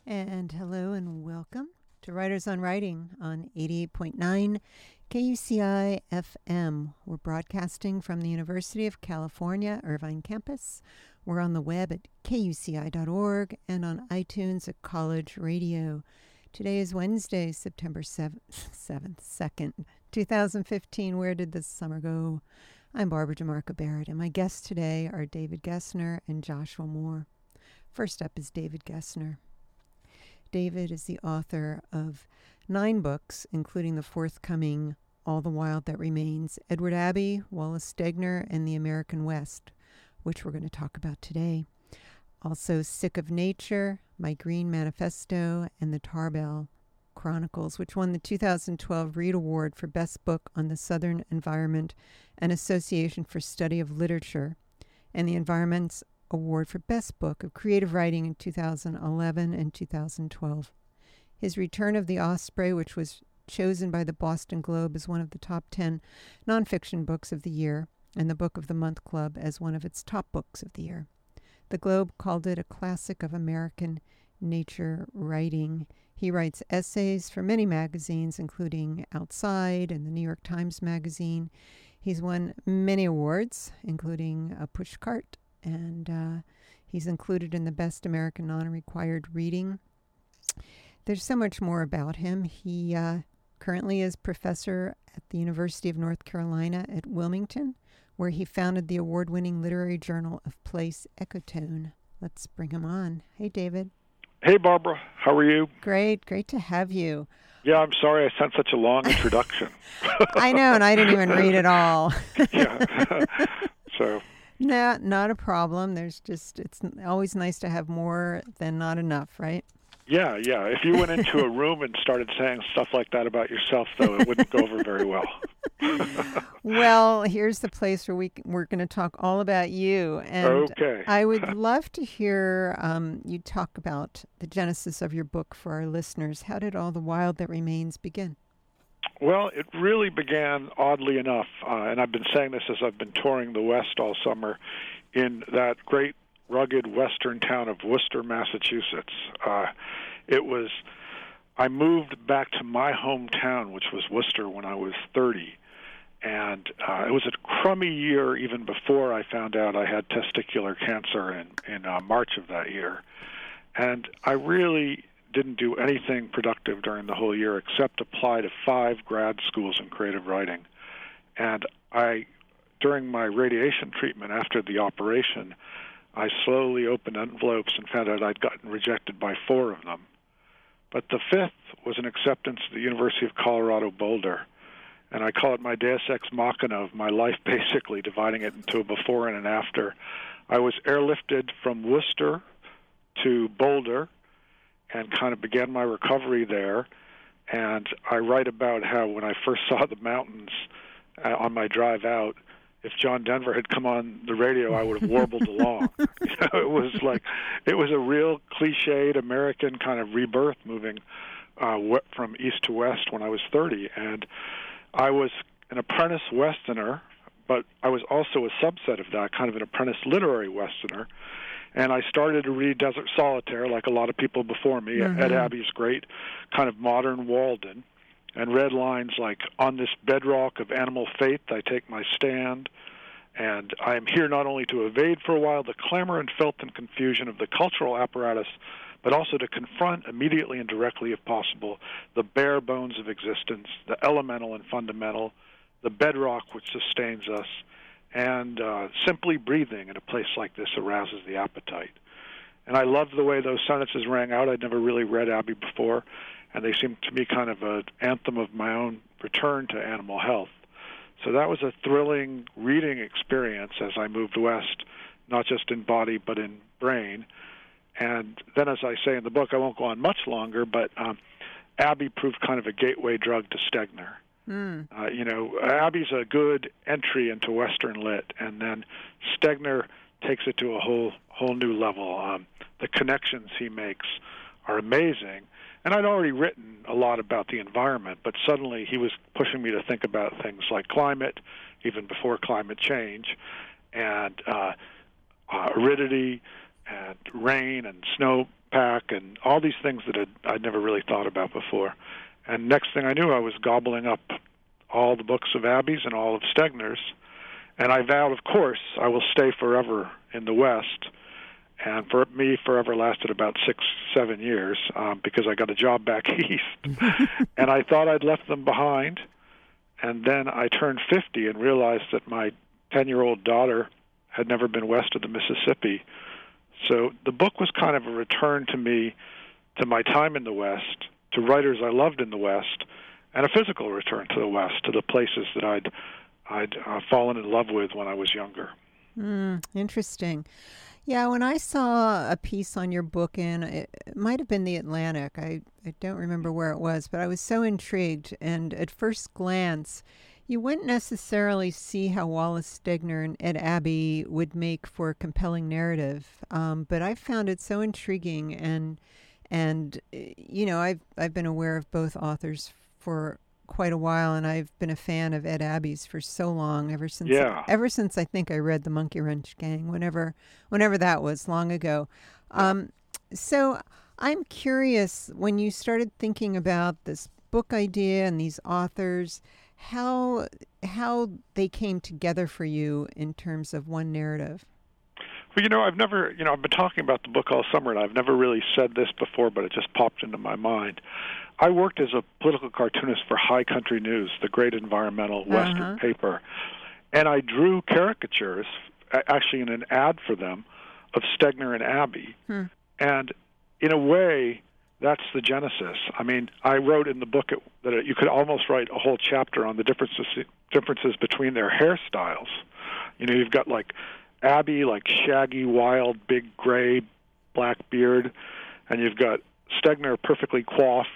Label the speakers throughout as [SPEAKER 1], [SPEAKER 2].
[SPEAKER 1] And hello and welcome to Writers on Writing on 88.9 KUCI FM. We're broadcasting from the University of California, Irvine campus. We're on the web at kuci.org and on iTunes at College Radio. Today is Wednesday, September 2nd, 2015. Where did this summer go? I'm Barbara DeMarco Barrett, and my guests today are David Gessner and Joshua Moore. First up is David Gessner. David is the author of 9 books, including the forthcoming All the Wild That Remains, Edward Abbey, Wallace Stegner, and the American West, which we're going to talk about today. Also, Sick of Nature, My Green Manifesto, and The Tarbell Chronicles, which won the 2012 Reed Award for Best Book on the Southern Environment and Association for Study of Literature, and the Environment's Award for Best Book of Creative Writing in 2011 and 2012. His Return of the Osprey, which was chosen by the Boston Globe as one of the top 10 nonfiction books of the year, and the Book of the Month Club as one of its top books of the year. The Globe called it a classic of American nature writing. He writes essays for many magazines, including Outside and the New York Times Magazine. He's won many awards, including a Pushcart, and he's included in the Best American Non-Required Reading. There's so much more about him. He currently is professor at the University of North Carolina at Wilmington, where he founded the award-winning literary journal of Place, Ecotone. Let's bring him on. Hey, David.
[SPEAKER 2] Hey, Barbara. How are you?
[SPEAKER 1] Great to have you.
[SPEAKER 2] Yeah, I'm sorry I sent such a long introduction.
[SPEAKER 1] I know, and I didn't even read it all.
[SPEAKER 2] Yeah. So...
[SPEAKER 1] No, not a problem. It's always nice to have more than not enough, right?
[SPEAKER 2] Yeah. If you went into a room and started saying stuff like that about yourself, though, it wouldn't go over very well.
[SPEAKER 1] Well, here's the place where we're going to talk all about you. And
[SPEAKER 2] okay.
[SPEAKER 1] I would love to hear you talk about the genesis of your book for our listeners. How did All the Wild That Remains begin?
[SPEAKER 2] Well, it really began, oddly enough, and I've been saying this as I've been touring the West all summer, in that great, rugged western town of Worcester, Massachusetts. I moved back to my hometown, which was Worcester, when I was 30, and it was a crummy year even before I found out I had testicular cancer in March of that year. And I really didn't do anything productive during the whole year except apply to 5 grad schools in creative writing. And during my radiation treatment after the operation, I slowly opened envelopes and found out I'd gotten rejected by 4 of them. But the 5th was an acceptance to the University of Colorado Boulder. And I call it my deus ex machina of my life, basically, dividing it into a before and an after. I was airlifted from Worcester to Boulder and kind of began my recovery there. And I write about how when I first saw the mountains on my drive out, if John Denver had come on the radio, I would have warbled along. It was a real cliched American kind of rebirth moving from east to west when I was 30. And I was an apprentice Westerner, but I was also a subset of that, kind of an apprentice literary Westerner. And I started to read Desert Solitaire, like a lot of people before me, Ed Abbey's great kind of modern Walden, and read lines like, "On this bedrock of animal faith I take my stand, and I am here not only to evade for a while the clamor and filth and confusion of the cultural apparatus, but also to confront immediately and directly, if possible, the bare bones of existence, the elemental and fundamental, the bedrock which sustains us, and simply breathing in a place like this arouses the appetite." And I loved the way those sentences rang out. I'd never really read Abbey before, and they seemed to me kind of an anthem of my own return to animal health. So that was a thrilling reading experience as I moved west, not just in body but in brain. And then, as I say in the book, I won't go on much longer, but Abbey proved kind of a gateway drug to Stegner. Abbey's a good entry into Western lit, and then Stegner takes it to a whole new level. The connections he makes are amazing. And I'd already written a lot about the environment, but suddenly he was pushing me to think about things like climate, even before climate change, and aridity, and rain and snow backpack and all these things that I'd never really thought about before. And next thing I knew, I was gobbling up all the books of Abbey's and all of Stegner's. And I vowed, of course, I will stay forever in the West. And for me, forever lasted about 6-7 years because I got a job back east. And I thought I'd left them behind. And then I turned 50 and realized that my 10-year-old daughter had never been west of the Mississippi. So the book was kind of a return to me, to my time in the West, to writers I loved in the West, and a physical return to the West, to the places that I'd fallen in love with when I was younger.
[SPEAKER 1] Interesting. Yeah, when I saw a piece on your book it might have been The Atlantic. I don't remember where it was, but I was so intrigued. And at first glance, you wouldn't necessarily see how Wallace Stegner and Ed Abbey would make for a compelling narrative. But I found it so intriguing, and you know, I've been aware of both authors for quite a while, and I've been a fan of Ed Abbey's for so long, ever since I think I read The Monkey Wrench Gang, whenever that was, long ago. So I'm curious, when you started thinking about this book idea and these authors, how they came together for you in terms of one narrative.
[SPEAKER 2] Well, I've been talking about the book all summer, and I've never really said this before, but it just popped into my mind. I worked as a political cartoonist for High Country News, the great environmental Western paper, and I drew caricatures, actually in an ad for them, of Stegner and Abbey. And in a way, that's the genesis. I mean, I wrote in the book that you could almost write a whole chapter on the differences between their hairstyles. You've got like Abbey, like shaggy, wild, big gray, black beard, and you've got Stegner, perfectly coiffed,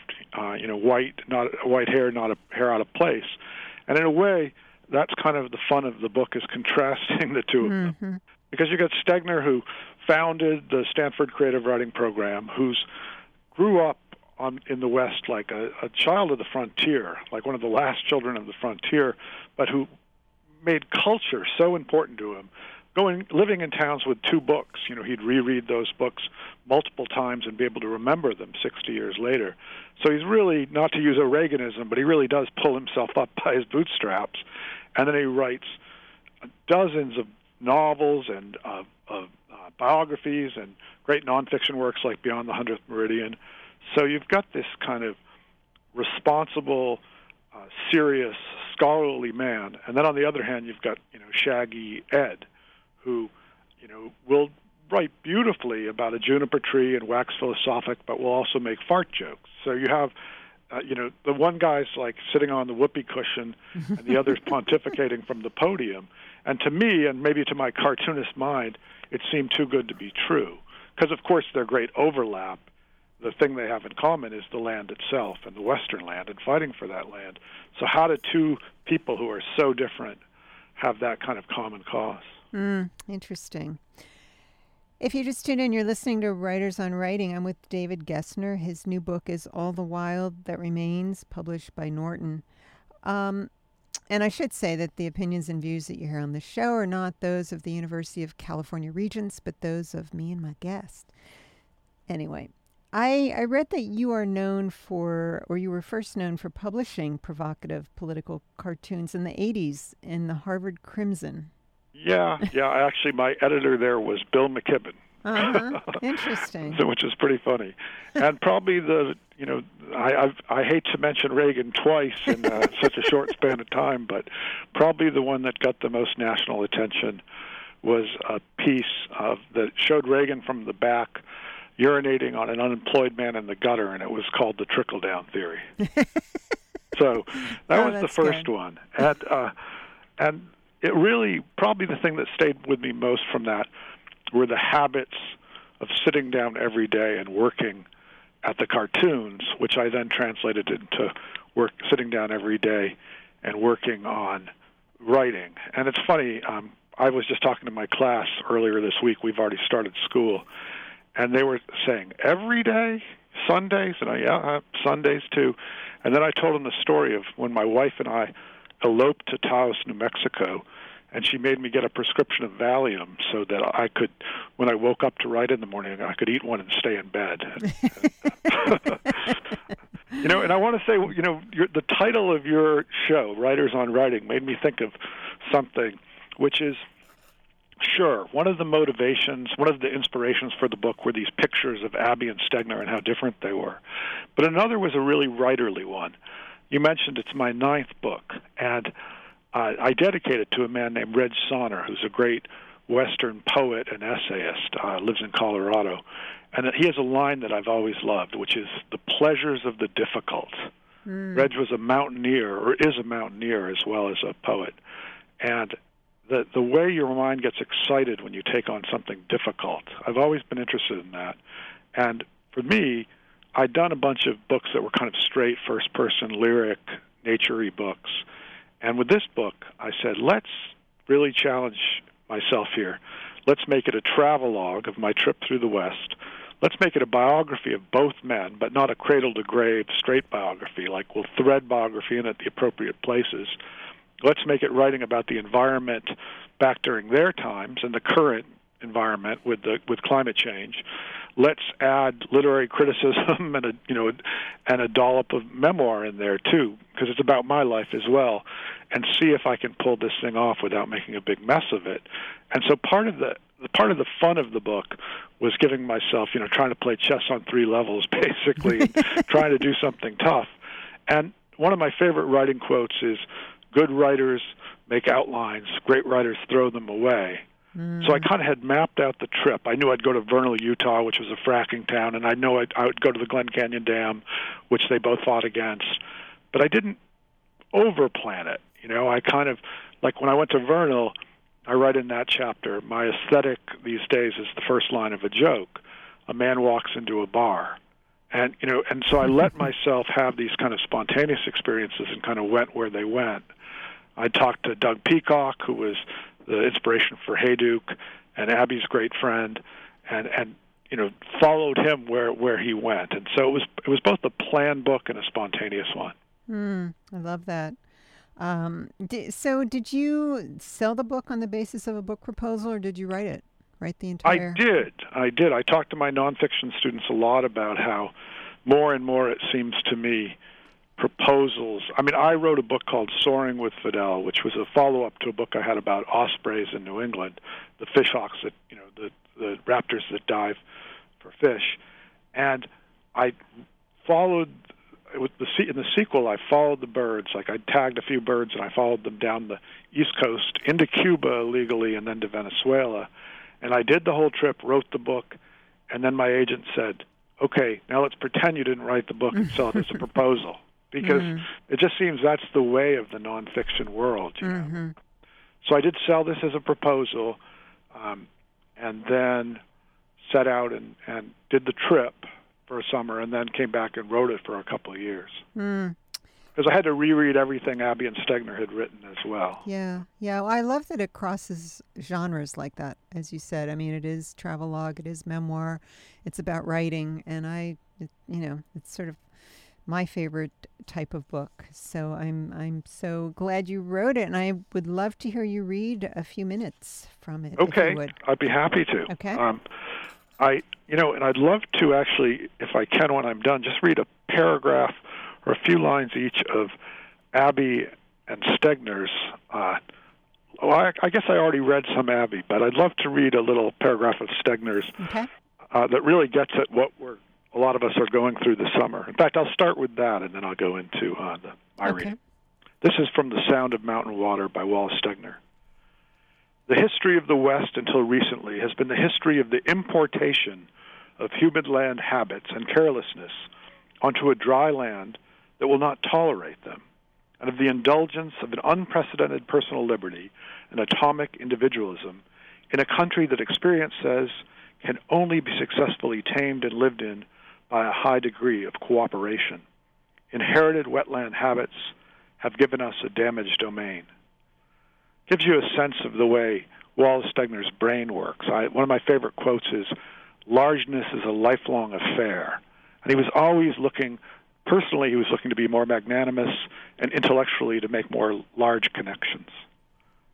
[SPEAKER 2] white hair, not a hair out of place. And in a way, that's kind of the fun of the book, is contrasting the two of them. Because you got Stegner, who founded the Stanford Creative Writing Program, who's grew up in the West like a child of the frontier, like one of the last children of the frontier, but who made culture so important to him. Living in towns with 2 books, he'd reread those books multiple times and be able to remember them 60 years later. So he's really, not to use a Reaganism, but he really does pull himself up by his bootstraps. And then he writes dozens of novels and biographies and great nonfiction works like Beyond the 100th Meridian. So you've got this kind of responsible, serious, scholarly man. And then on the other hand, you've got, shaggy Ed, who, will write beautifully about a juniper tree and wax philosophic, but will also make fart jokes. So you have, the one guy's like sitting on the whoopee cushion and the other's pontificating from the podium. And to me, and maybe to my cartoonist mind, it seemed too good to be true. Because, of course, their great overlap, the thing they have in common is the land itself and the Western land and fighting for that land. So how do 2 people who are so different have that kind of common cause?
[SPEAKER 1] Interesting. If you just tuned in, you're listening to Writers on Writing. I'm with David Gessner. His new book is All the Wild That Remains, published by Norton. And I should say that the opinions and views that you hear on the show are not those of the University of California Regents, but those of me and my guest. Anyway, I read that you are known for, or you were first known for publishing provocative political cartoons in the 80s in the Harvard Crimson.
[SPEAKER 2] Yeah. Actually, my editor there was Bill McKibben.
[SPEAKER 1] Interesting.
[SPEAKER 2] Which is pretty funny. And probably I hate to mention Reagan twice in such a short span of time, but probably the one that got the most national attention was a piece that showed Reagan from the back urinating on an unemployed man in the gutter, and it was called the trickle-down theory. So that was the first one. And it really, probably the thing that stayed with me most from that were the habits of sitting down every day and working at the cartoons, which I then translated into sitting down every day and working on writing. And it's funny, I was just talking to my class earlier this week. We've already started school. And they were saying, every day? Sundays? And Sundays too. And then I told them the story of when my wife and I eloped to Taos, New Mexico, and she made me get a prescription of Valium so that I could, when I woke up to write in the morning, I could eat one and stay in bed. And I want to say, the title of your show, Writers on Writing, made me think of something, which is, sure, one of the motivations, one of the inspirations for the book were these pictures of Abby and Stegner and how different they were. But another was a really writerly one. You mentioned it's my 9th book, and I dedicate it to a man named Reg Sonner, who's a great Western poet and essayist, lives in Colorado. And he has a line that I've always loved, which is the pleasures of the difficult. Reg was a mountaineer, or is a mountaineer as well as a poet. And the way your mind gets excited when you take on something difficult, I've always been interested in that. And for me, I'd done a bunch of books that were kind of straight, first-person, lyric, nature-y books. And with this book, I said, let's really challenge myself here. Let's make it a travelogue of my trip through the West. Let's make it a biography of both men, but not a cradle-to-grave straight biography, like we'll thread biography in at the appropriate places. Let's make it writing about the environment back during their times and the current environment with climate change. Let's add literary criticism and a dollop of memoir in there too, because it's about my life as well, and see if I can pull this thing off without making a big mess of it. And so part of the fun of the book was giving myself, trying to play chess on 3 levels basically, and trying to do something tough. And one of my favorite writing quotes is, "Good writers make outlines, great writers throw them away." So I kind of had mapped out the trip. I knew I'd go to Vernal, Utah, which was a fracking town, and I know I would go to the Glen Canyon Dam, which they both fought against. But I didn't overplan it. I kind of, like when I went to Vernal, I write in that chapter, my aesthetic these days is the first line of a joke. A man walks into a bar. And so I let myself have these kind of spontaneous experiences and kind of went where they went. I talked to Doug Peacock, who was the inspiration for Hayduke and Abby's great friend, and followed him where he went. And so it was both a planned book and a spontaneous one.
[SPEAKER 1] I love that. So did you sell the book on the basis of a book proposal, or did you write the entire?
[SPEAKER 2] I did. I talked to my nonfiction students a lot about how more and more it seems to me proposals. I mean, I wrote a book called Soaring with Fidel, which was a follow-up to a book I had about ospreys in New England, the fishhawks that, the raptors that dive for fish. And I followed, in the sequel, I followed the birds. Like I tagged a few birds and I followed them down the East Coast into Cuba illegally and then to Venezuela. And I did the whole trip, wrote the book, and then my agent said, okay, now let's pretend you didn't write the book and sell it as a proposal. Because it just seems that's the way of the nonfiction world. So I did sell this as a proposal, and then set out and did the trip for a summer, and then came back and wrote it for a couple of years. Because I had to reread everything Abby and Stegner had written as well.
[SPEAKER 1] Yeah. Well, I love that it crosses genres like that, as you said. I mean, it is travelogue, it is memoir, it's about writing, and it's sort of my favorite type of book. So I'm so glad you wrote it, and I would love to hear you read a few minutes from it.
[SPEAKER 2] Okay,
[SPEAKER 1] if you would.
[SPEAKER 2] I'd be happy to.
[SPEAKER 1] Okay.
[SPEAKER 2] And I'd love to actually, if I can, when I'm done, just read a paragraph or a few lines each of Abby and Stegner's. I guess I already read some Abby, but I'd love to read a little paragraph of Stegner's that really gets at what a lot of us are going through this summer. In fact, I'll start with that, and then I'll go into my reading. This is from The Sound of Mountain Water by Wallace Stegner. The history of the West until recently has been the history of the importation of humid land habits and carelessness onto a dry land that will not tolerate them, and of the indulgence of an unprecedented personal liberty and atomic individualism in a country that experience says can only be successfully tamed and lived in by a high degree of cooperation. Inherited wetland habits have given us a damaged domain. Gives you a sense of the way Wallace Stegner's brain works. One of my favorite quotes is, "Largeness is a lifelong affair." And he was always looking, personally, he was looking to be more magnanimous and intellectually to make more large connections.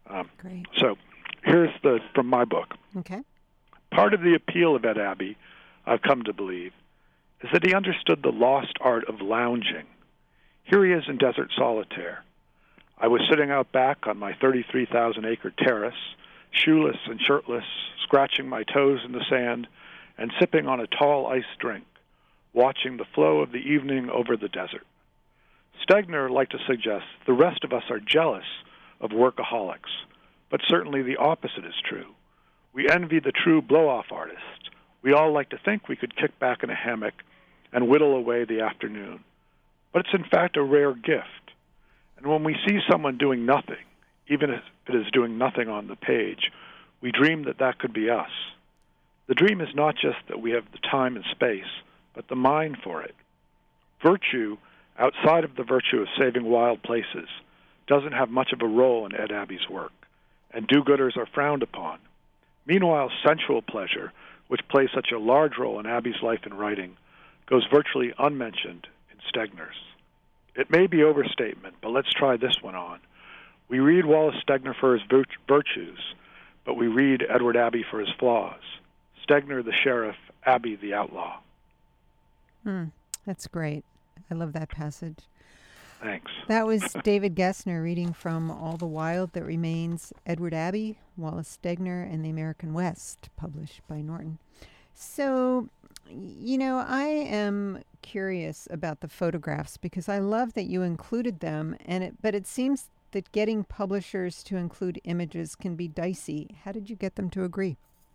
[SPEAKER 1] Great.
[SPEAKER 2] So here's from my book.
[SPEAKER 1] Okay.
[SPEAKER 2] Part of the appeal of Ed Abbey, I've come to believe, is that he understood the lost art of lounging. Here he is in desert solitaire. I was sitting out back on my 33,000-acre terrace, shoeless and shirtless, scratching my toes in the sand, and sipping on a tall iced drink, watching the flow of the evening over the desert. Stegner liked to suggest the rest of us are jealous of workaholics, but certainly the opposite is true. We envy the true blow-off artist. We all like to think we could kick back in a hammock and whittle away the afternoon. But it's in fact a rare gift. And when we see someone doing nothing, even if it is doing nothing on the page, we dream that that could be us. The dream is not just that we have the time and space, but the mind for it. Virtue, outside of the virtue of saving wild places, doesn't have much of a role in Ed Abbey's work, and do-gooders are frowned upon. Meanwhile, sensual pleasure, which plays such a large role in Abbey's life and writing, goes virtually unmentioned in Stegner's. It may be overstatement, but let's try this one on. We read Wallace Stegner for his virtues, but we read Edward Abbey for his flaws. Stegner the sheriff, Abbey the outlaw.
[SPEAKER 1] That's great. I love that passage.
[SPEAKER 2] Thanks.
[SPEAKER 1] That was David Gessner reading from All the Wild That Remains, Edward Abbey, Wallace Stegner, and the American West, published by Norton. So, I am curious about the photographs because I love that you included them, but it seems that getting publishers to include images can be dicey. How did you get them to agree?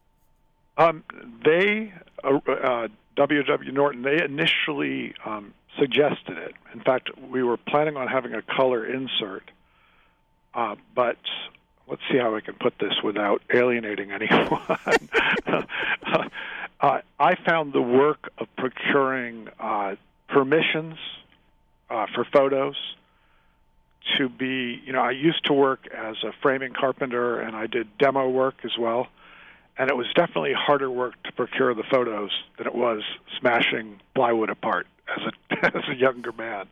[SPEAKER 2] W.W. Norton, they initially suggested it. In fact, we were planning on having a color insert, but let's see how I can put this without alienating anyone. I found the work of procuring permissions for photos to be, I used to work as a framing carpenter, and I did demo work as well. And it was definitely harder work to procure the photos than it was smashing plywood apart as a younger man.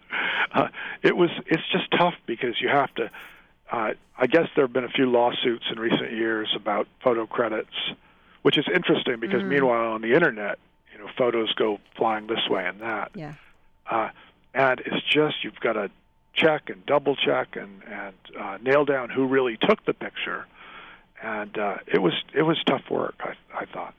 [SPEAKER 2] It's just tough because you have to. I guess there have been a few lawsuits in recent years about photo credits, which is interesting because meanwhile on the internet, photos go flying this way and that.
[SPEAKER 1] Yeah.
[SPEAKER 2] And it's just you've got to check and double check and nail down who really took the picture. And it was tough work, I thought.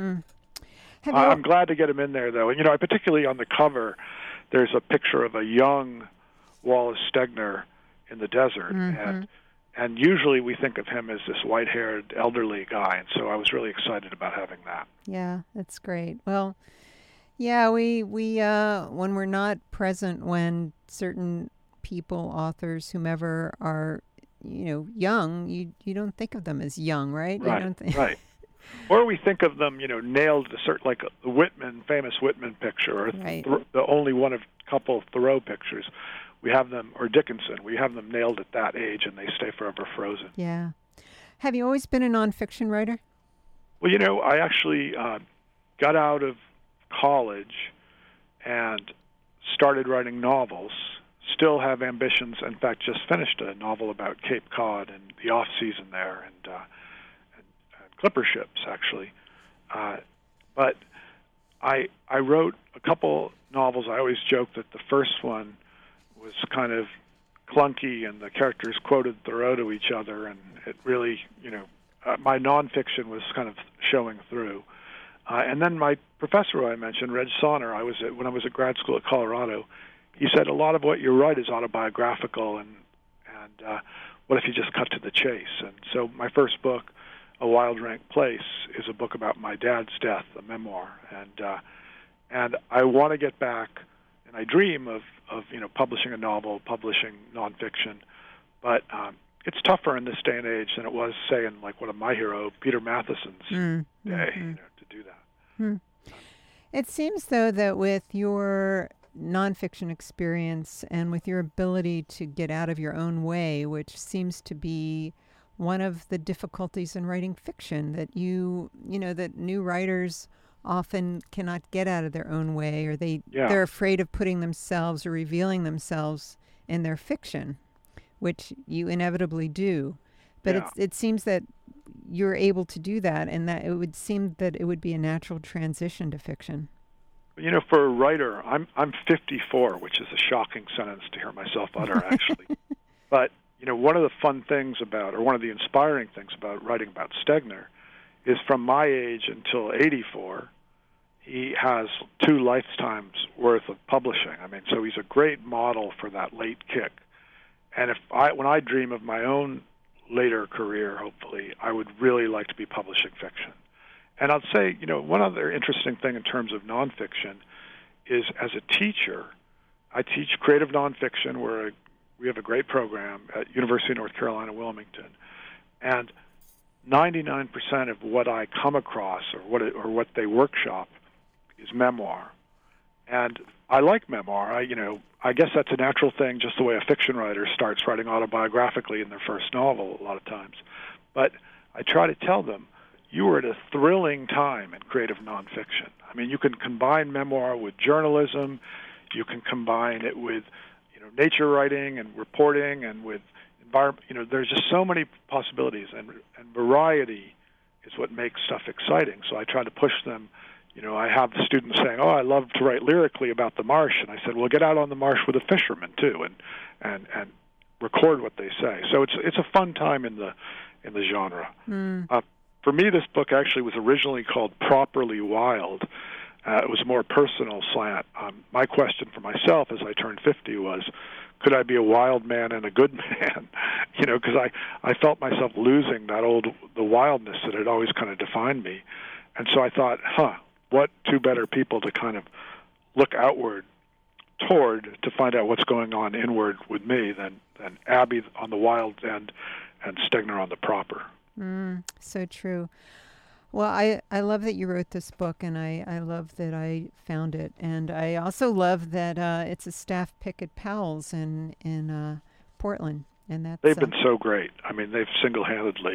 [SPEAKER 2] I'm glad to get him in there, though. And, particularly on the cover, there's a picture of a young Wallace Stegner in the desert. And usually we think of him as this white-haired elderly guy. And so I was really excited about having that.
[SPEAKER 1] Yeah, that's great. Well, yeah, we when we're not present when certain people, authors, whomever are young, you don't think of them as young, right?
[SPEAKER 2] Right, right. Or we think of them, nailed to certain, like the famous Whitman picture, or
[SPEAKER 1] right.
[SPEAKER 2] The only one of a couple of Thoreau pictures. We have them, or Dickinson, we have them nailed at that age, and they stay forever frozen.
[SPEAKER 1] Yeah. Have you always been a nonfiction writer?
[SPEAKER 2] Well, I actually got out of college and started writing novels. Still have ambitions. In fact, just finished a novel about Cape Cod and the off-season there, and clipper ships, actually. But I wrote a couple novels. I always joke that the first one was kind of clunky, and the characters quoted Thoreau to each other, and it really, my nonfiction was kind of showing through. And then my professor, who I mentioned, Reg Sonner, when I was at grad school at Colorado, he said a lot of what you write is autobiographical, and what if you just cut to the chase? And so my first book, A Wild Rank Place, is a book about my dad's death, a memoir, and I want to get back, and I dream of publishing a novel, publishing nonfiction, but it's tougher in this day and age than it was, say, in like one of my heroes, Peter Matheson's day, to do that.
[SPEAKER 1] It seems, though, that with your nonfiction experience and with your ability to get out of your own way, which seems to be one of the difficulties in writing fiction, that that new writers often cannot get out of their own way, or they're afraid of putting themselves or revealing themselves in their fiction, which you inevitably do. But
[SPEAKER 2] Yeah.
[SPEAKER 1] it seems that you're able to do that, and that it would seem that it would be a natural transition to fiction.
[SPEAKER 2] For a writer, I'm 54, which is a shocking sentence to hear myself utter, actually. But one of the fun things about, or one of the inspiring things about writing about Stegner, is from my age until 84, he has 2 lifetimes worth of publishing. I mean, so he's a great model for that late kick. And when I dream of my own later career, hopefully, I would really like to be publishing fiction. And I'll say, one other interesting thing in terms of nonfiction is, as a teacher, I teach creative nonfiction, where we have a great program at University of North Carolina, Wilmington, and 99% of what I come across or what they workshop is memoir. And I like memoir. I guess that's a natural thing, just the way a fiction writer starts writing autobiographically in their first novel a lot of times. But I try to tell them, you are at a thrilling time in creative nonfiction. I mean, you can combine memoir with journalism. You can combine it with, nature writing and reporting, and with environment. There's just so many possibilities, and variety is what makes stuff exciting. So I try to push them. I have students saying, "Oh, I love to write lyrically about the marsh," and I said, "Well, get out on the marsh with a fisherman too, and record what they say." So it's a fun time in the genre. For me, this book actually was originally called Properly Wild. It was a more personal slant. My question for myself as I turned 50 was, could I be a wild man and a good man? Because I felt myself losing the wildness that had always kind of defined me. And so I thought, what 2 better people to kind of look outward toward to find out what's going on inward with me than Abby on the wild end and Stegner on the proper.
[SPEAKER 1] So true. Well, I love that you wrote this book, and I love that I found it. And I also love that it's a staff pick at Powell's in Portland. And
[SPEAKER 2] they've been so great. I mean, they've single-handedly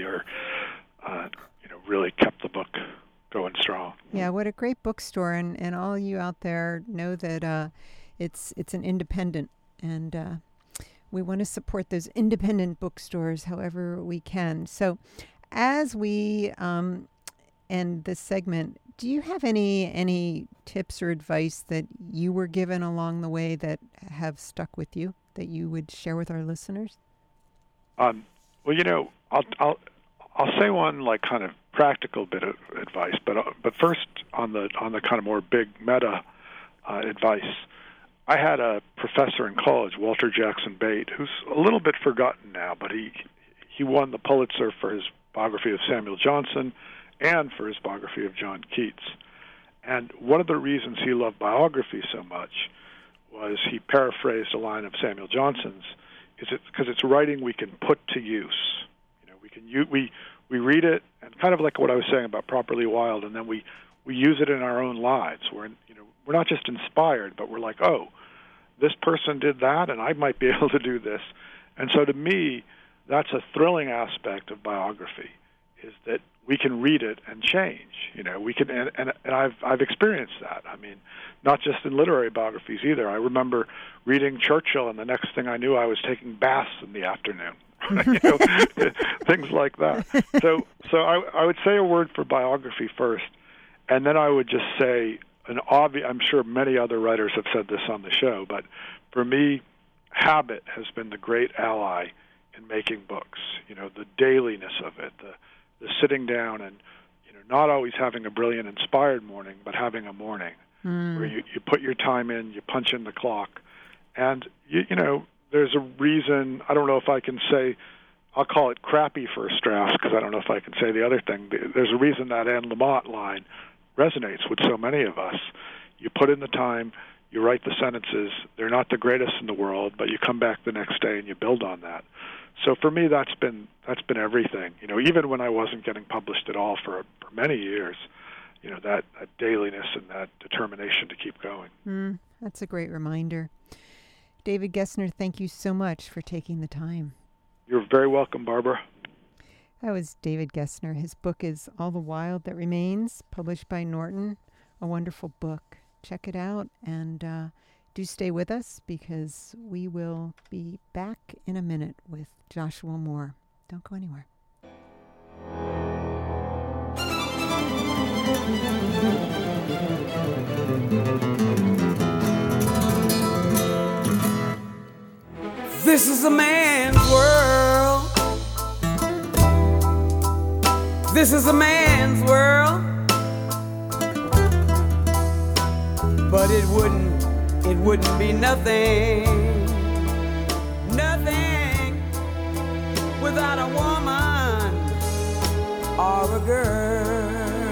[SPEAKER 2] really kept the book going strong.
[SPEAKER 1] Yeah, what a great bookstore. And all you out there know that it's an independent, and we want to support those independent bookstores however we can. So as we end this segment, do you have any tips or advice that you were given along the way that have stuck with you that you would share with our listeners?
[SPEAKER 2] Well, I'll say one like kind of practical bit of advice, but first on the kind of more big meta advice. I had a professor in college, Walter Jackson Bate, who's a little bit forgotten now, but he won the Pulitzer for his biography of Samuel Johnson and for his biography of John Keats. And one of the reasons he loved biography so much was he paraphrased a line of Samuel Johnson's, because it's writing we can put to use. We read it, and kind of like what I was saying about Properly Wild, and then we use it in our own lives. We're not just inspired, but we're like, oh, this person did that, and I might be able to do this. And so to me, that's a thrilling aspect of biography, is that we can read it and change. We can, and I've experienced that. I mean, not just in literary biographies either. I remember reading Churchill, and the next thing I knew, I was taking baths in the afternoon. Things like that. So I would say a word for biography first, and then I would just say I'm sure many other writers have said this on the show, but for me, habit has been the great ally in making books. The dailiness of it, the sitting down and not always having a brilliant inspired morning, but having a morning where you put your time in, you punch in the clock, and there's a reason. I don't know if I can say, I'll call it crappy first drafts, because I don't know if I can say the other thing. There's a reason that Anne Lamott line resonates with so many of us. You put in the time, you write the sentences. They're not the greatest in the world, but you come back the next day and you build on that. So for me, that's been everything. Even when I wasn't getting published at all for many years, that dailiness and that determination to keep going.
[SPEAKER 1] That's a great reminder. David Gessner, thank you so much for taking the time.
[SPEAKER 2] You're very welcome, Barbara.
[SPEAKER 1] That was David Gessner. His book is All the Wild That Remains, published by Norton. A wonderful book. Check it out, and do stay with us, because we will be back in a minute with Joshua Moore. Don't go anywhere.
[SPEAKER 3] This is a man's world. This is a man's world. But it wouldn't be nothing, nothing without a woman or a girl.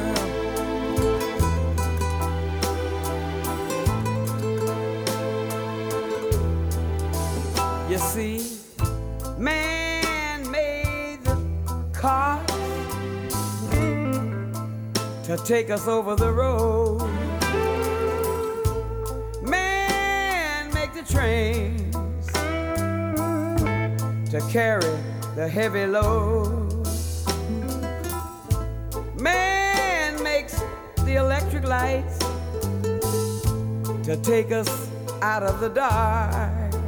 [SPEAKER 3] You see, man made the car to take us over the road. Man make the trains to carry the heavy load. Man makes the electric lights to take us out of the dark.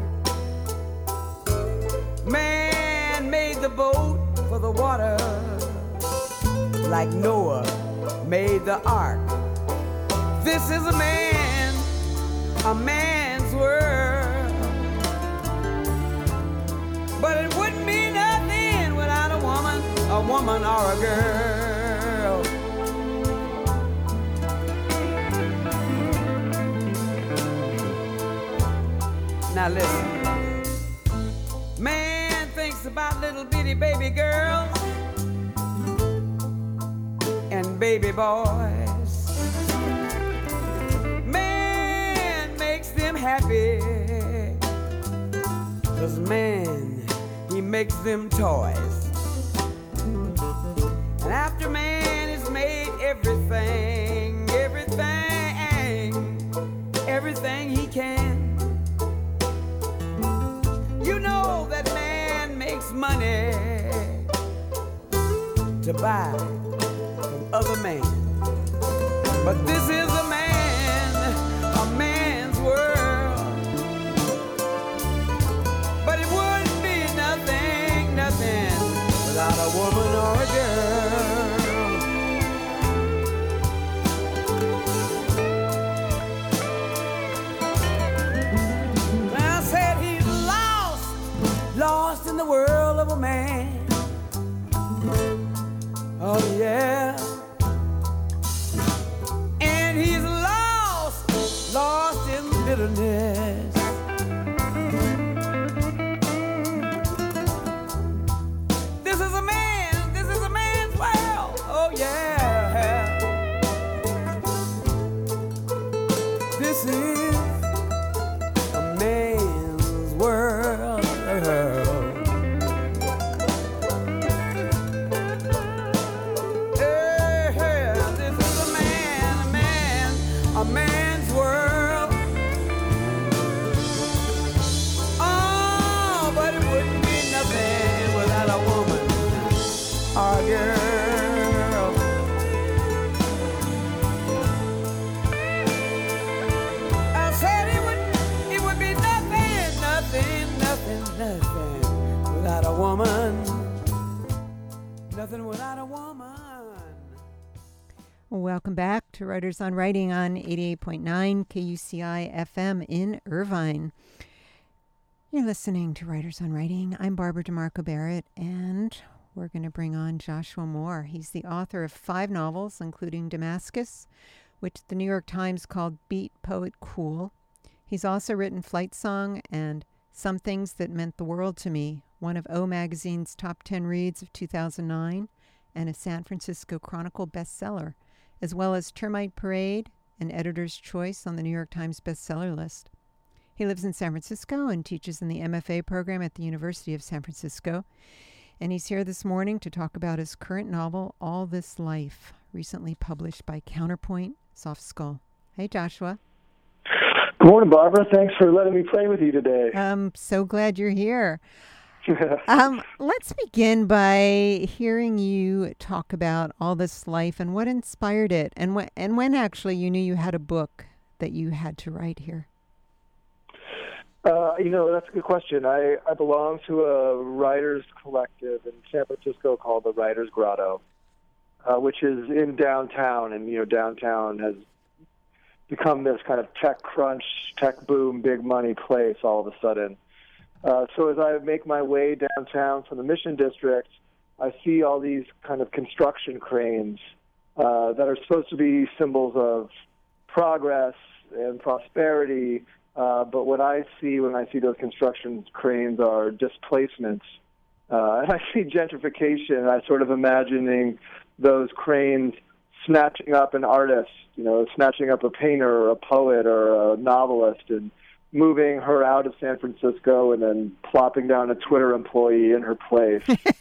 [SPEAKER 3] Man made the boat for the water, like Noah made the ark. This is a man's world. But it wouldn't be nothing without a woman or a girl. Now listen. Man thinks about little bitty baby girls and baby boys. Man makes them happy, 'cause man, he makes them toys. And after man has made everything he can, you know that man makes money to buy from other men. But this is a man's world. But it wouldn't be nothing without a woman or a girl. I said he's lost in the world of a man. Oh yeah. And he's lost in bitterness. This is a man's world. Oh yeah. This is a man's world. A man's world. Oh, but it wouldn't be nothing without a woman or a girl. I said it would be nothing without a woman. Nothing without a woman.
[SPEAKER 1] Welcome back to Writers on Writing on 88.9 KUCI FM in Irvine. You're listening to Writers on Writing. I'm Barbara DeMarco Barrett, and we're going to bring on Joshua Moore. He's the author of 5 novels, including Damascus, which the New York Times called Beat Poet Cool. He's also written Flight Song and Some Things That Meant the World to Me, one of O Magazine's top 10 reads of 2009, and a San Francisco Chronicle bestseller, as well as Termite Parade, an editor's choice on the New York Times bestseller list. He lives in San Francisco and teaches in the MFA program at the University of San Francisco. And he's here this morning to talk about his current novel, All This Life, recently published by Counterpoint Soft Skull. Hey, Joshua.
[SPEAKER 4] Good morning, Barbara. Thanks for letting me play with you today.
[SPEAKER 1] I'm so glad you're here. Let's begin by hearing you talk about All This Life and what inspired it, and when actually you knew you had a book that you had to write here.
[SPEAKER 4] That's a good question. I belong to a writers collective in San Francisco called the Writers Grotto. which is in downtown, and downtown has become this kind of tech crunch, tech boom, big money place all of a sudden. So as I make my way downtown from the Mission District, I see all these kind of construction cranes that are supposed to be symbols of progress and prosperity, but what I see when I see those construction cranes are displacements. And I see gentrification, and I sort of imagining those cranes snatching up an artist, snatching up a painter or a poet or a novelist and moving her out of San Francisco and then plopping down a Twitter employee in her place.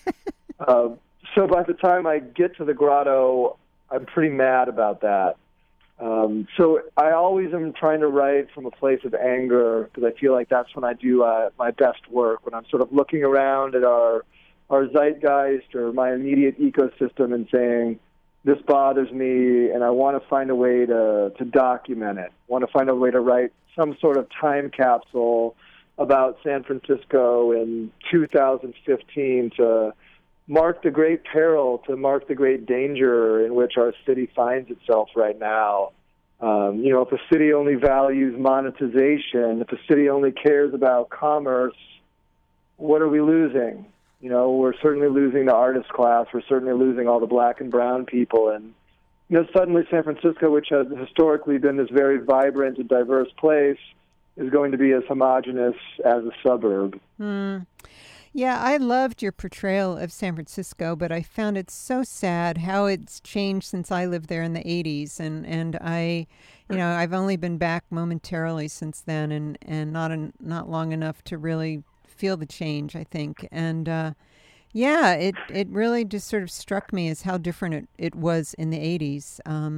[SPEAKER 4] So by the time I get to the grotto, I'm pretty mad about that. So I always am trying to write from a place of anger, because I feel like that's when I do my best work, when I'm sort of looking around at our zeitgeist or my immediate ecosystem and saying, this bothers me, and I want to find a way to document it. I want to find a way to write some sort of time capsule about San Francisco in 2015 to mark the great peril, to mark the great danger in which our city finds itself right now. If a city only values monetization, if a city only cares about commerce, what are we losing? We're certainly losing the artist class. We're certainly losing all the black and brown people. And, suddenly San Francisco, which has historically been this very vibrant and diverse place, is going to be as homogenous as a suburb.
[SPEAKER 1] Yeah, I loved your portrayal of San Francisco, but I found it so sad how it's changed since I lived there in the 80s. And I've only been back momentarily since then and not long enough to really feel the change, I think. And it really just sort of struck me as how different it was in the 80s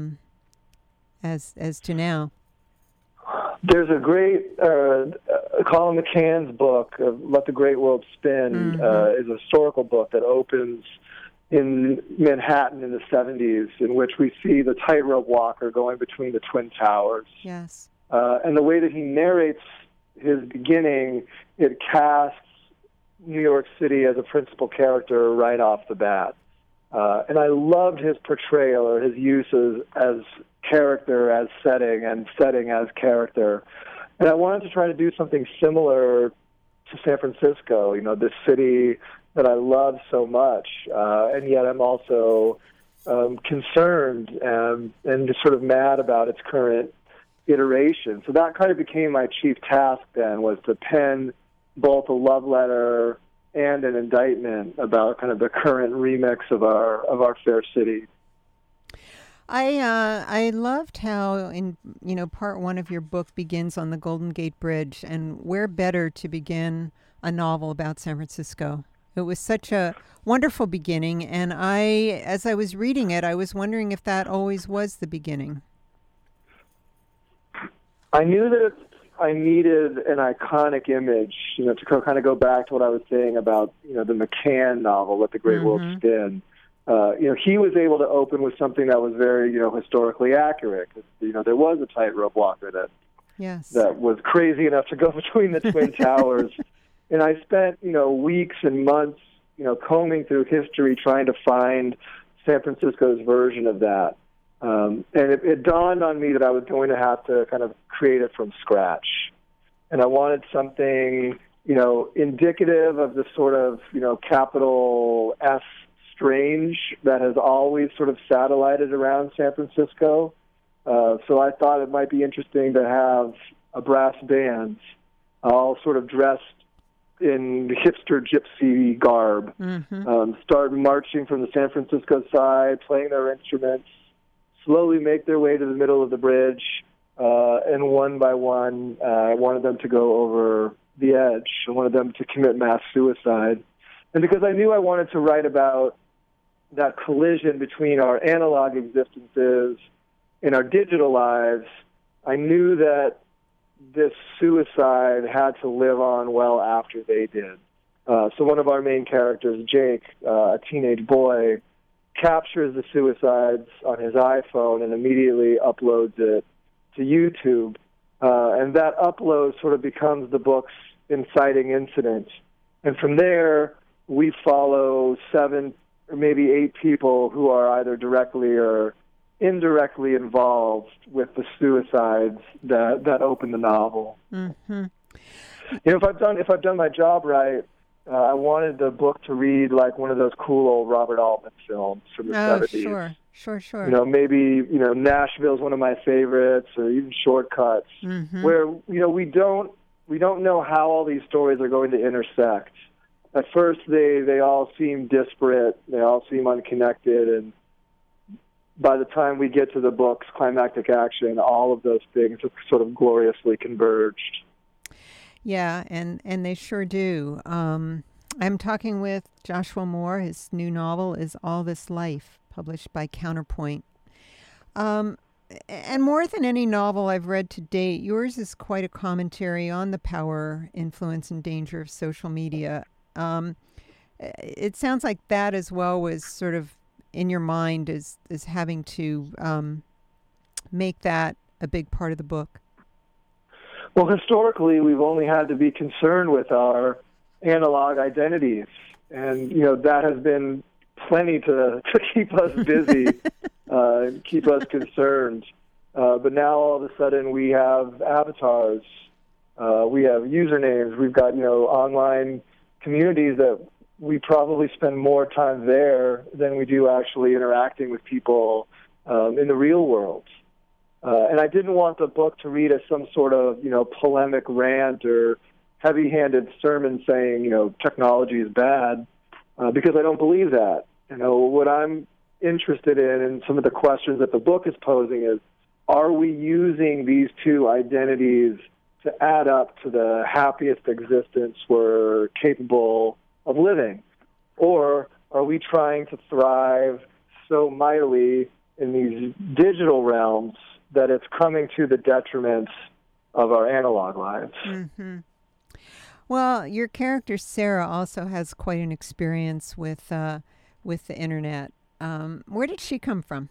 [SPEAKER 1] as to now.
[SPEAKER 4] There's a great Colin McCann's book, Let the Great World Spin, is a historical book that opens in Manhattan in the 70s, in which we see the tightrope walker going between the Twin Towers.
[SPEAKER 1] Yes.
[SPEAKER 4] And the way that he narrates his beginning, it casts New York City as a principal character right off the bat. And I loved his portrayal, or his use as character as setting and setting as character. And I wanted to try to do something similar to San Francisco, this city that I love so much. And yet I'm also concerned and just sort of mad about its current iteration. So that kind of became my chief task then, was to pen both a love letter and an indictment about kind of the current remix of our fair city.
[SPEAKER 1] I loved how in part one of your book begins on the Golden Gate Bridge, and where better to begin a novel about San Francisco. It was such a wonderful beginning, and as I was reading it, I was wondering if that always was the beginning.
[SPEAKER 4] I knew that I needed an iconic image, to kind of go back to what I was saying about, the McCann novel, Let the Great World Spin. He was able to open with something that was very, historically accurate. There was a tightrope walker that was crazy enough to go between the Twin Towers. And I spent, weeks and months, combing through history trying to find San Francisco's version of that. And it dawned on me that I was going to have to kind of create it from scratch. And I wanted something, indicative of the sort of, capital S strange that has always sort of satellited around San Francisco. So I thought it might be interesting to have a brass band all sort of dressed in hipster gypsy garb, start marching from the San Francisco side, playing their instruments, slowly make their way to the middle of the bridge, and one by one, I wanted them to go over the edge. I wanted them to commit mass suicide. And because I knew I wanted to write about that collision between our analog existences and our digital lives, I knew that this suicide had to live on well after they did. So one of our main characters, Jake, a teenage boy, captures the suicides on his iPhone and immediately uploads it to YouTube. And that upload sort of becomes the book's inciting incident. And from there, we follow 7 or maybe 8 people who are either directly or indirectly involved with the suicides that open the novel.
[SPEAKER 1] Mm-hmm.
[SPEAKER 4] If I've done my job right, I wanted the book to read like one of those cool old Robert Altman films from the 70s.
[SPEAKER 1] Sure.
[SPEAKER 4] Maybe Nashville's one of my favorites, or even Shortcuts, where we don't know how all these stories are going to intersect. At first, they all seem disparate, they all seem unconnected, and by the time we get to the book's climactic action, all of those things have sort of gloriously converged.
[SPEAKER 1] Yeah, and they sure do. I'm talking with Joshua Moore. His new novel is All This Life, published by Counterpoint. And more than any novel I've read to date, yours is quite a commentary on the power, influence, and danger of social media. It sounds like that as well was sort of in your mind as having to make that a big part of the book.
[SPEAKER 4] Well, historically, we've only had to be concerned with our analog identities, and that has been plenty to keep us busy, keep us concerned. But now all of a sudden we have avatars, we have usernames, we've got online communities that we probably spend more time there than we do actually interacting with people in the real world. And I didn't want the book to read as some sort of, polemic rant or heavy-handed sermon saying, technology is bad, because I don't believe that. What I'm interested in and some of the questions that the book is posing is, are we using these two identities to add up to the happiest existence we're capable of living? Or are we trying to thrive so mightily in these digital realms that it's coming to the detriment of our analog lives?
[SPEAKER 1] Mm-hmm. Well, your character Sarah also has quite an experience with the internet. Where did she come from?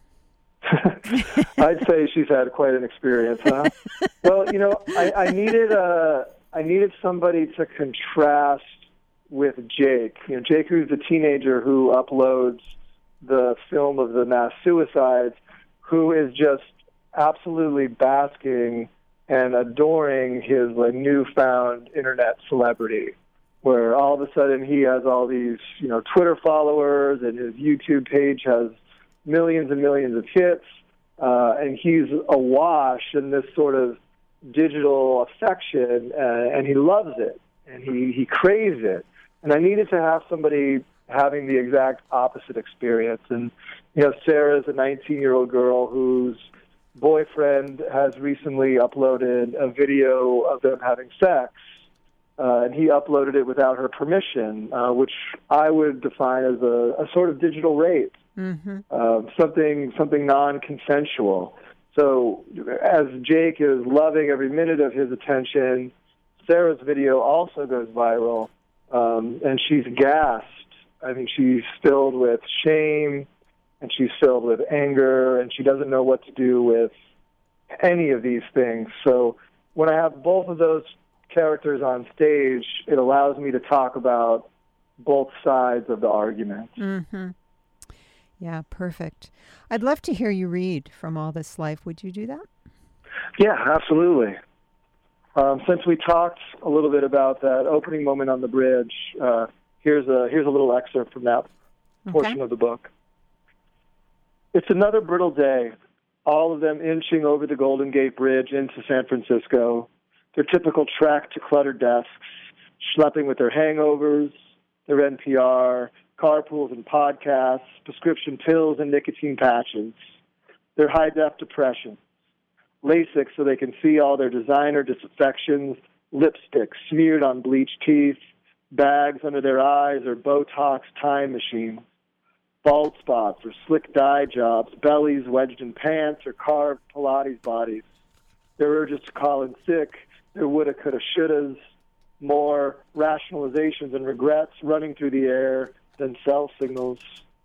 [SPEAKER 4] I'd say she's had quite an experience, huh? Well, I needed somebody to contrast with Jake. Jake, who's the teenager who uploads the film of the mass suicides, who is just absolutely basking and adoring his newfound internet celebrity, where all of a sudden he has all these Twitter followers, and his YouTube page has millions and millions of hits, and he's awash in this sort of digital affection, and he loves it, and he craves it. And I needed to have somebody having the exact opposite experience. And Sarah's a 19-year-old girl whose boyfriend has recently uploaded a video of them having sex, and he uploaded it without her permission, which I would define as a sort of digital rape, something non-consensual. So as Jake is loving every minute of his attention, Sarah's video also goes viral, and she's gassed. I mean, she's filled with shame, and she's filled with anger, and she doesn't know what to do with any of these things. So when I have both of those characters on stage, it allows me to talk about both sides of the argument.
[SPEAKER 1] Mm-hmm. Yeah, perfect. I'd love to hear you read from All This Life. Would you do that?
[SPEAKER 4] Yeah, absolutely. Since we talked a little bit about that opening moment on the bridge, here's a little excerpt from that portion of the book. It's another brittle day, all of them inching over the Golden Gate Bridge into San Francisco, their typical track to cluttered desks, schlepping with their hangovers, their NPR, carpools and podcasts, prescription pills and nicotine patches, their high-def depression, LASIK so they can see all their designer disaffections, lipstick smeared on bleached teeth, bags under their eyes or Botox time machines, bald spots or slick dye jobs, bellies wedged in pants or carved Pilates bodies, their urges to call in sick, their woulda, coulda, shouldas, more rationalizations and regrets running through the air than cell signals.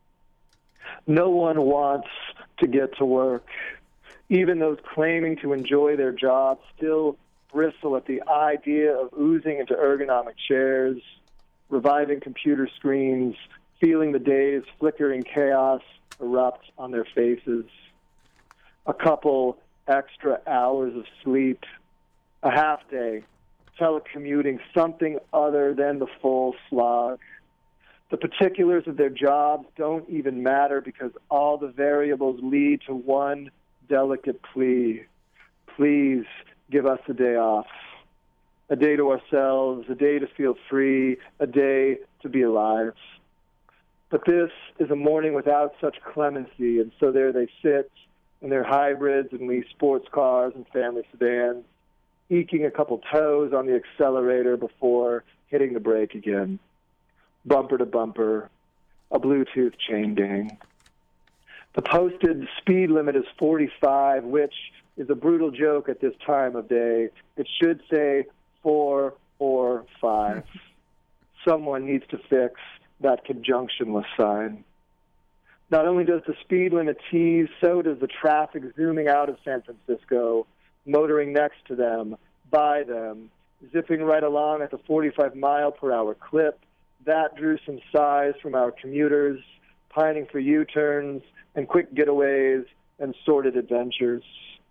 [SPEAKER 4] No one wants to get to work. Even those claiming to enjoy their jobs still bristle at the idea of oozing into ergonomic chairs, reviving computer screens, feeling the day's flickering chaos erupt on their faces. A couple extra hours of sleep, a half day, telecommuting, something other than the full slog. The particulars of their jobs don't even matter because all the variables lead to one delicate plea. Please give us a day off. A day to ourselves, a day to feel free, a day to be alive. But this is a morning without such clemency, and so there they sit in their hybrids and lease sports cars and family sedans, eking a couple toes on the accelerator before hitting the brake again. Bumper to bumper, a Bluetooth chain gang. The posted speed limit is 45, which is a brutal joke at this time of day. It should say 4 or 5. Someone needs to fix that conjunctionless sign. Not only does the speed limit tease, so does the traffic zooming out of San Francisco, motoring next to them, by them, zipping right along at the 45-mile-per-hour clip. That drew some sighs from our commuters, pining for U-turns and quick getaways and sordid adventures.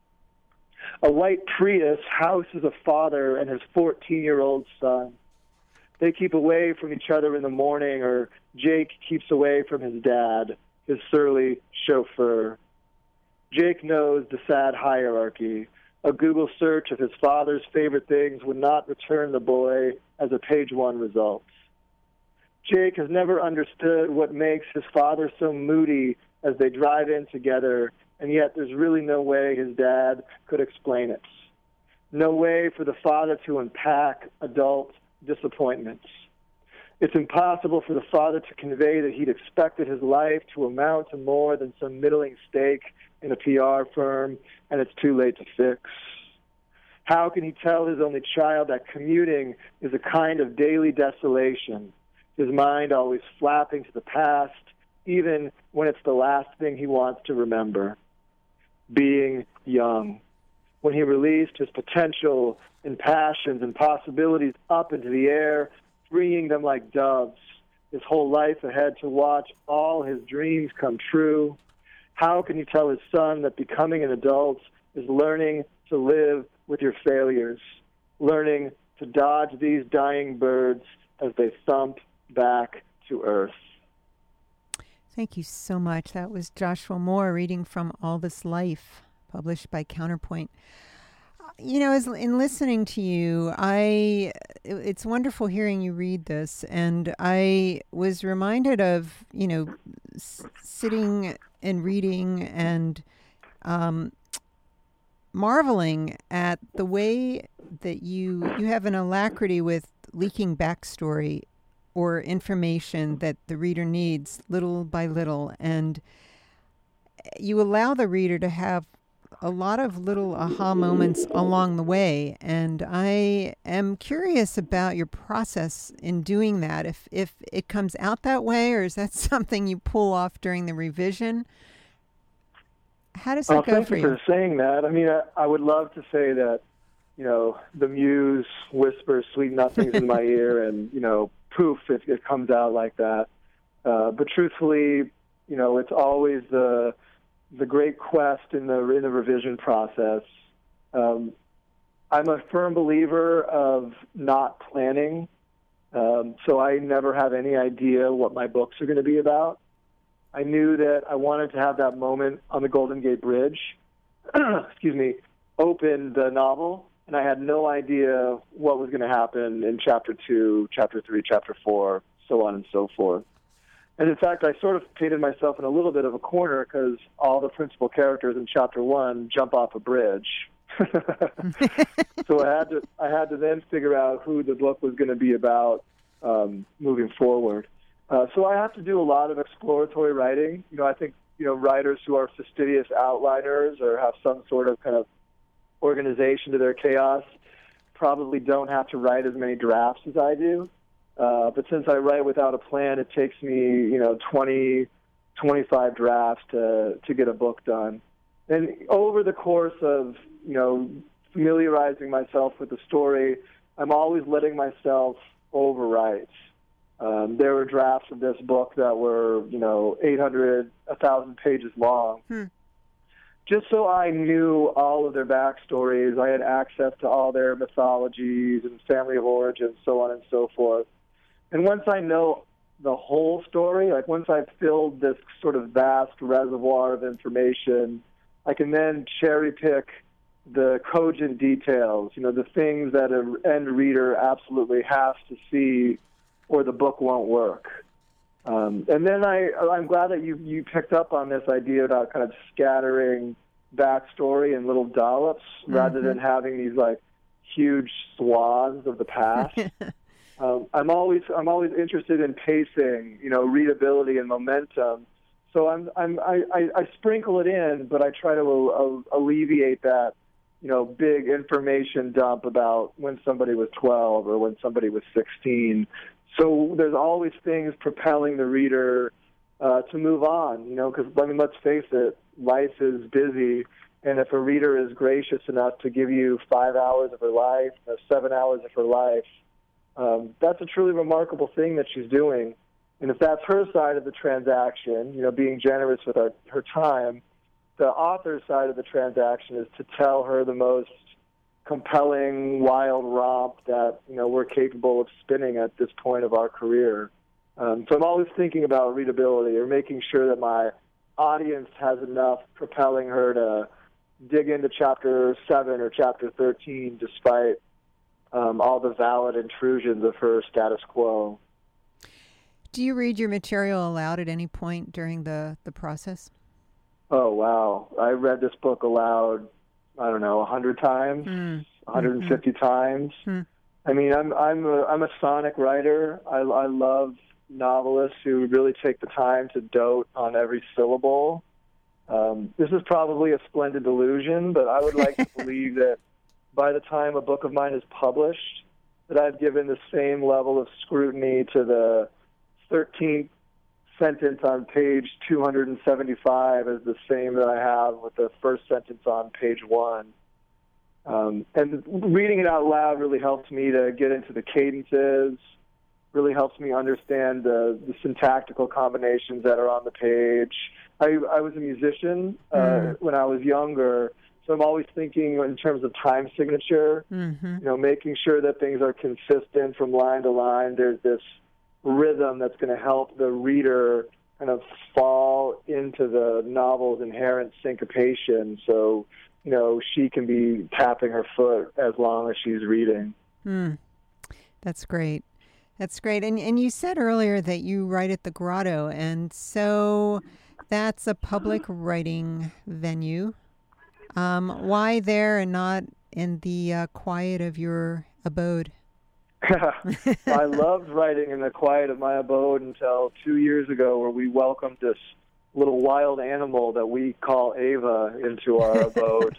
[SPEAKER 4] A white Prius houses a father and his 14-year-old son. They keep away from each other in the morning, or Jake keeps away from his dad, his surly chauffeur. Jake knows the sad hierarchy. A Google search of his father's favorite things would not return the boy as a page 1 result. Jake has never understood what makes his father so moody as they drive in together, and yet there's really no way his dad could explain it. No way for the father to unpack adult disappointments. It's impossible for the father to convey that he'd expected his life to amount to more than some middling stake in a PR firm, and it's too late to fix. How can he tell his only child that commuting is a kind of daily desolation, his mind always flapping to the past, even when it's the last thing he wants to remember? Being young. When he released his potential and passions and possibilities up into the air, freeing them like doves, his whole life ahead to watch all his dreams come true. How can you tell his son that becoming an adult is learning to live with your failures, learning to dodge these dying birds as they thump back to earth?
[SPEAKER 1] Thank you so much. That was Joshua Moore reading from All This Life, published by Counterpoint. You know, as in listening to you, it's wonderful hearing you read this, and I was reminded of, sitting and reading and marveling at the way that you have an alacrity with leaking backstory or information that the reader needs little by little, and you allow the reader to have a lot of little aha moments along the way. And I am curious about your process in doing that. If it comes out that way, or is that something you pull off during the revision? How does that go for you?
[SPEAKER 4] Thank you for saying that. I mean, I would love to say that, the muse whispers sweet nothings in my ear and, poof, it comes out like that. But truthfully, it's always the great quest in the revision process. I'm a firm believer of not planning, so I never have any idea what my books are going to be about. I knew that I wanted to have that moment on the Golden Gate Bridge, open the novel, and I had no idea what was going to happen in Chapter 2, Chapter 3, Chapter 4, so on and so forth. And in fact, I sort of painted myself in a little bit of a corner because all the principal characters in Chapter 1 jump off a bridge. So I had to then figure out who the book was going to be about moving forward. So I have to do a lot of exploratory writing. I think writers who are fastidious outliners or have some sort of kind of organization to their chaos probably don't have to write as many drafts as I do. But since I write without a plan, it takes me, 20, 25 drafts to get a book done. And over the course of, familiarizing myself with the story, I'm always letting myself overwrite. There were drafts of this book that were, 800, 1,000 pages long. Just so I knew all of their backstories. I had access to all their mythologies and family of origin, so on and so forth. And once I know the whole story, like once I've filled this sort of vast reservoir of information, I can then cherry pick the cogent details, the things that an end reader absolutely has to see or the book won't work. And then I'm glad that you picked up on this idea about kind of scattering backstory in little dollops rather than having these like huge swaths of the past. I'm always interested in pacing, readability and momentum. So I sprinkle it in, but I try to alleviate that, big information dump about when somebody was 12 or when somebody was 16. So there's always things propelling the reader to move on, because, let's face it, life is busy. And if a reader is gracious enough to give you 5 hours of her life, 7 hours of her life, that's a truly remarkable thing that she's doing. And if that's her side of the transaction, being generous with her time, the author's side of the transaction is to tell her the most compelling, wild romp that, we're capable of spinning at this point of our career. So I'm always thinking about readability or making sure that my audience has enough propelling her to dig into chapter 7 or chapter 13 despite all the valid intrusions of her status quo.
[SPEAKER 1] Do you read your material aloud at any point during the process?
[SPEAKER 4] Oh, wow. I read this book aloud, 100 times, 150 times. I mean, I'm a sonic writer. I love novelists who really take the time to dote on every syllable. This is probably a splendid delusion, but I would like to believe that by the time a book of mine is published, that I've given the same level of scrutiny to the 13th sentence on page 275 as the same that I have with the first sentence on page 1. And reading it out loud really helps me to get into the cadences, really helps me understand the syntactical combinations that are on the page. I was a musician when I was younger, so I'm always thinking in terms of time signature, making sure that things are consistent from line to line. There's this rhythm that's going to help the reader kind of fall into the novel's inherent syncopation so, she can be tapping her foot as long as she's reading.
[SPEAKER 1] That's great. That's great. And you said earlier that you write at the Grotto, and so that's a public writing venue. Why there and not in the quiet of your abode?
[SPEAKER 4] I loved writing in the quiet of my abode until 2 years ago, where we welcomed this little wild animal that we call Ava into our abode.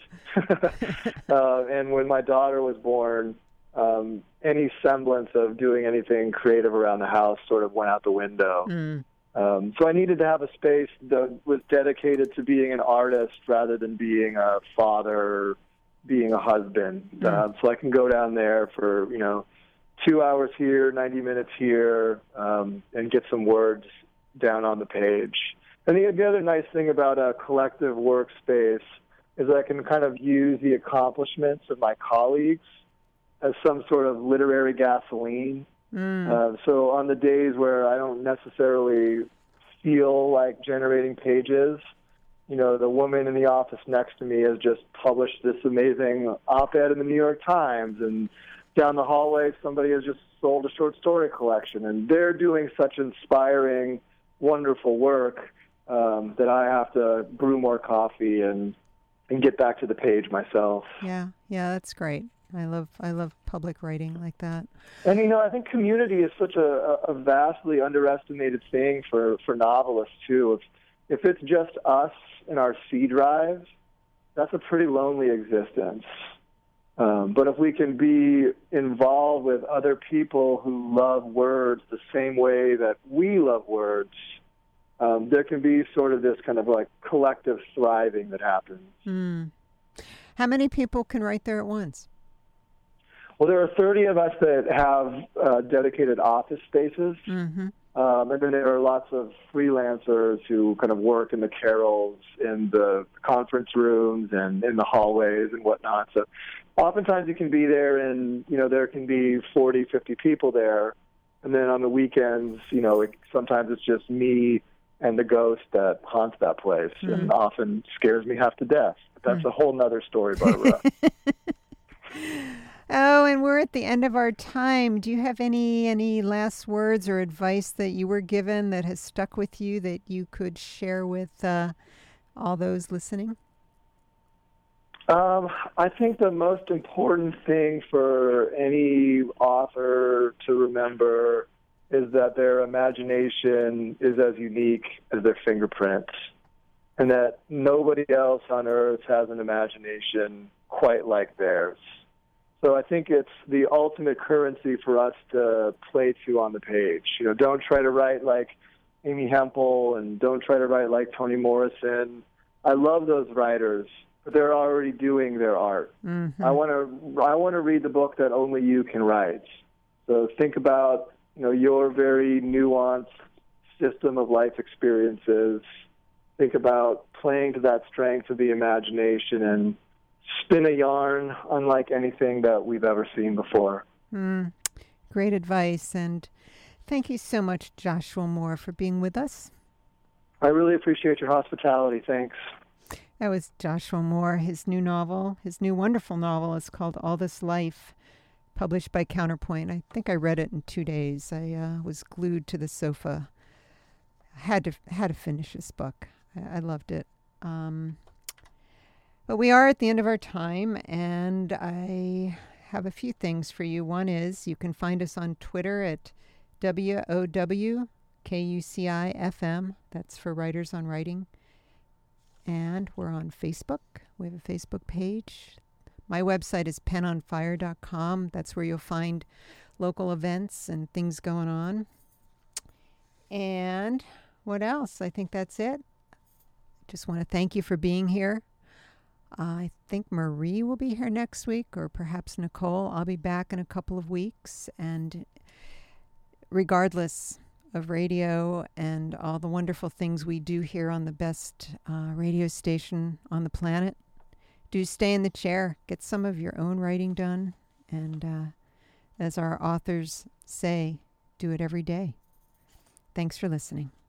[SPEAKER 4] And when my daughter was born, any semblance of doing anything creative around the house sort of went out the window. So I needed to have a space that was dedicated to being an artist rather than being a father or being a husband. So I can go down there for, 2 hours here, 90 minutes here, and get some words down on the page. And the other nice thing about a collective workspace is I can kind of use the accomplishments of my colleagues as some sort of literary gasoline. So on the days where I don't necessarily feel like generating pages, the woman in the office next to me has just published this amazing op-ed in the New York Times, and down the hallway somebody has just sold a short story collection, and they're doing such inspiring, wonderful work that I have to brew more coffee and get back to the page myself.
[SPEAKER 1] Yeah, that's great. I love public writing like that.
[SPEAKER 4] And, I think community is such a vastly underestimated thing for novelists, too. If it's just us and our C drive, that's a pretty lonely existence. But if we can be involved with other people who love words the same way that we love words, there can be sort of this kind of like collective thriving that happens.
[SPEAKER 1] How many people can write there at once?
[SPEAKER 4] Well, there are 30 of us that have dedicated office spaces.
[SPEAKER 1] Mm-hmm.
[SPEAKER 4] And then there are lots of freelancers who kind of work in the carols, in the conference rooms, and in the hallways and whatnot. So oftentimes you can be there and, there can be 40, 50 people there. And then on the weekends, sometimes it's just me and the ghost that haunts that place and often scares me half to death. But that's a whole nother story, Barbara.
[SPEAKER 1] Oh, and we're at the end of our time. Do you have any last words or advice that you were given that has stuck with you that you could share with all those listening?
[SPEAKER 4] I think the most important thing for any author to remember is that their imagination is as unique as their fingerprints, and that nobody else on earth has an imagination quite like theirs. So I think it's the ultimate currency for us to play to on the page. Don't try to write like Amy Hempel and don't try to write like Toni Morrison. I love those writers, but they're already doing their art. Mm-hmm. I want to read the book that only you can write. So think about, your very nuanced system of life experiences. Think about playing to that strength of the imagination and spin a yarn unlike anything that we've ever seen before.
[SPEAKER 1] Great advice, and thank you so much, Joshua Moore, for being with us.
[SPEAKER 4] I really appreciate your hospitality. Thanks.
[SPEAKER 1] That was Joshua Moore. His new wonderful novel is called All This Life, published by Counterpoint. I think I read it in 2 days. I was glued to the sofa. I had to finish this book. I loved it. But we are at the end of our time, and I have a few things for you. One is you can find us on Twitter at WOWKUCIFM. That's for Writers on Writing. And we're on Facebook. We have a Facebook page. My website is penonfire.com. That's where you'll find local events and things going on. And what else? I think that's it. Just want to thank you for being here. I think Marie will be here next week, or perhaps Nicole. I'll be back in a couple of weeks. And regardless of radio and all the wonderful things we do here on the best radio station on the planet, do stay in the chair. Get some of your own writing done. And as our authors say, do it every day. Thanks for listening.